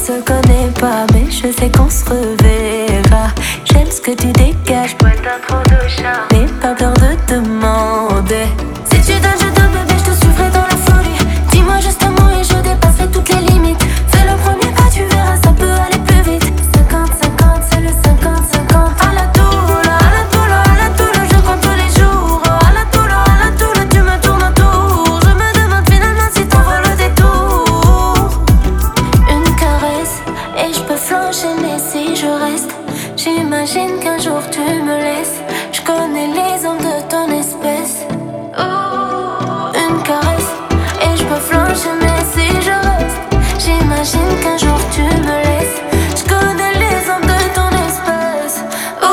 se connaît pas, mais je sais qu'on se reverra. J'aime ce que tu dégages, ouais, t'as trop de charme. N'aie pas peur de demander. Si tu donnes, je donne, bébé, je te suivrai dans la folie. Dis-moi juste un mot et je dépasserai toutes les limites. Fais le premier pas, tu verras, ça peut aller plus vite. 50-50, c'est le 50-50. À la toula, à la toula, à la toula, je compte tous les jours. À la toula, tu me tournes autour. Je me demande finalement si t'en vaut le détour. Une caresse et je peux flancher si je reste. J'imagine qu'un jour tu me laisses. Je connais les hommes de ton espèce. Une caresse et je peux flancher si je reste. J'imagine qu'un jour tu me laisses. Je connais les hommes de ton espèce.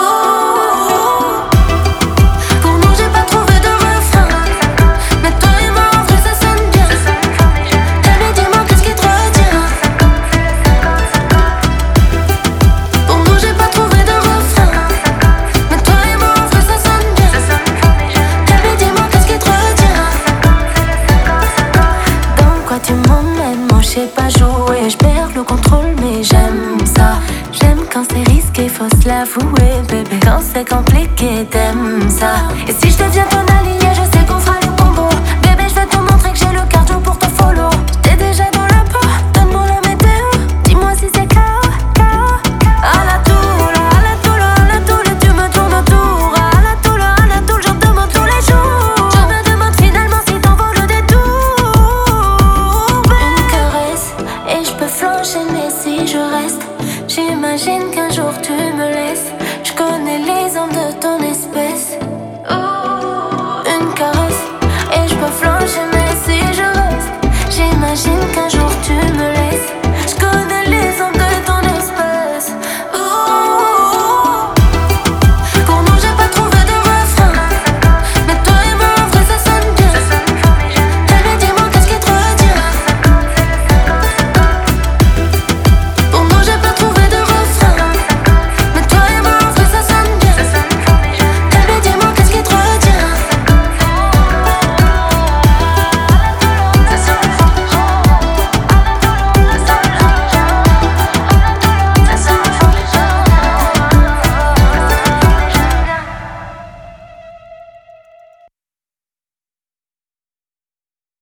Pour nous j'ai pas trouvé de refrain, mais toi et moi en vrai ça sonne bien. Baby dis-moi qu'est-ce qui te retient. Pour nous j'ai pas trouvé de refrain, mais toi et moi en vrai ça sonne bien. Baby dis-moi qu'est-ce qui te retient. Dans quoi tu m'emmènes, moi je sais pas jouer. Je perds le contrôle mais j'aime ça. J'aime quand c'est risqué, faut se l'avouer, bébé. Quand c'est compliqué, t'aimes ça. Et si je deviens ton allié, je sais qu'on fera le combo. Bébé, je vais te montrer que j'ai le cardio pour te follow. J'étais déjà dans la peau, donne-moi la météo. Dis-moi si c'est KO, KO. À la toula, à la toula, à la toula, tu me tournes autour. À la toula, je te demande tous les jours. Je me demande finalement si t'en vaut le détour. Une caresse et je peux flancher si je reste. J'imagine qu'un jour tu me laisses. Je connais les hommes de ton espèce. Une caresse et je peux flancher si je reste. J'imagine qu'un jour tu me